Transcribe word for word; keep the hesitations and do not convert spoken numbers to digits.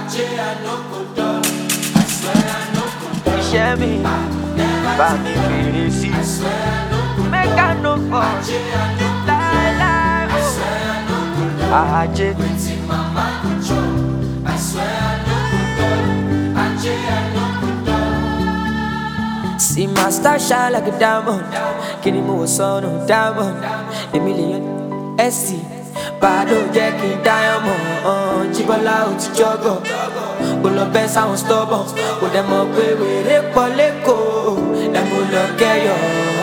Share me, buy me crazy. Make I no fall, lie lie. Oh, Ajay. See my star shine like a diamond. Kini mo son of diamond. A million S C. Bado jacking diamond. Chibola o ti jogo. Pull up sound stubborn. Put them up with it poleko. Them will look at you.